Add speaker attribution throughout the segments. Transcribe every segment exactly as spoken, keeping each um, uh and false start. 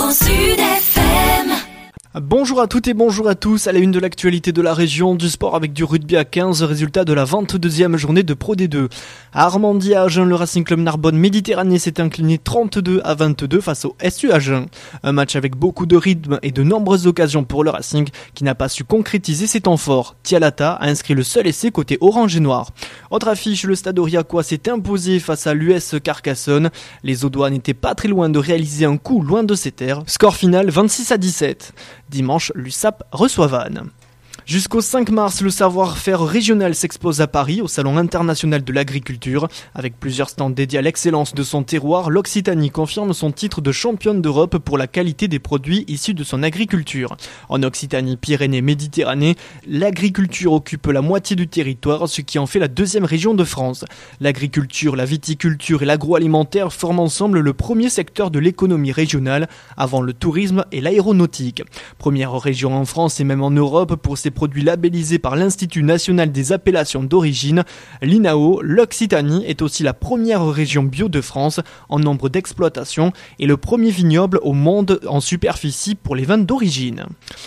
Speaker 1: Grand Sud F M.
Speaker 2: Bonjour à toutes et bonjour à tous, à la une de l'actualité de la région, du sport avec du rugby à quinze, résultat de la vingt-deuxième journée de Pro D deux. À Armandie à Agen, le Racing Club Narbonne Méditerranée s'est incliné trente-deux à vingt-deux face au S U Agen. Un match avec beaucoup de rythme et de nombreuses occasions pour le Racing qui n'a pas su concrétiser ses temps forts. Tialata a inscrit le seul essai côté orange et noir. Autre affiche, le Stade Aurillacois s'est imposé face à l'U S Carcassonne. Les Audois n'étaient pas très loin de réaliser un coup loin de ses terres. Score final vingt-six à dix-sept. Dimanche, l'U S A P reçoit Vannes. Jusqu'au cinq mars, le savoir-faire régional s'expose à Paris, au Salon international de l'agriculture. Avec plusieurs stands dédiés à l'excellence de son terroir, l'Occitanie confirme son titre de championne d'Europe pour la qualité des produits issus de son agriculture. En Occitanie, Pyrénées, Méditerranée, l'agriculture occupe la moitié du territoire, ce qui en fait la deuxième région de France. L'agriculture, la viticulture et l'agroalimentaire forment ensemble le premier secteur de l'économie régionale, avant le tourisme et l'aéronautique. Première région en France et même en Europe pour ses produits labellisés par l'Institut national des appellations d'origine, l'I N A O, l'Occitanie est aussi la première région bio de France en nombre d'exploitations et le premier vignoble au monde en superficie pour les vins d'origine.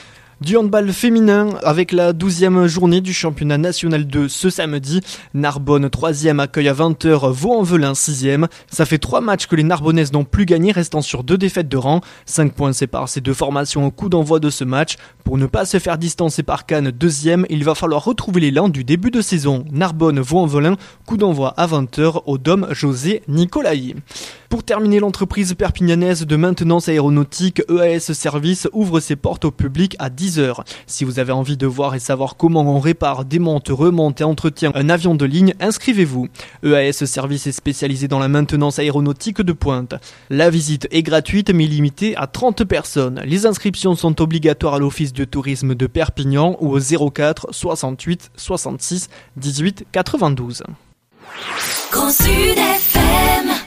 Speaker 2: Du handball féminin avec la douzième journée du championnat national deux ce samedi. Narbonne troisième accueille à vingt heures Vaux-en-Velin sixième. Ça fait trois matchs que les Narbonnaises n'ont plus gagné, restant sur deux défaites de rang. cinq points séparent ces deux formations au coup d'envoi de ce match. Pour ne pas se faire distancer par Cannes deuxième, il va falloir retrouver l'élan du début de saison. Narbonne-Vaux-en-Velin, coup d'envoi à vingt heures au Dôme José Nicolaï. Pour terminer, l'entreprise perpignanaise de maintenance aéronautique E A S Service ouvre ses portes au public à dix heures. Si vous avez envie de voir et savoir comment on répare, démonte, remonte et entretient un avion de ligne, inscrivez-vous. E A S Service est spécialisé dans la maintenance aéronautique de pointe. La visite est gratuite mais limitée à trente personnes. Les inscriptions sont obligatoires à l'Office de tourisme de Perpignan ou au zéro quatre soixante-huit soixante-six dix-huit quatre-vingt-douze.
Speaker 1: Grand Sud F M.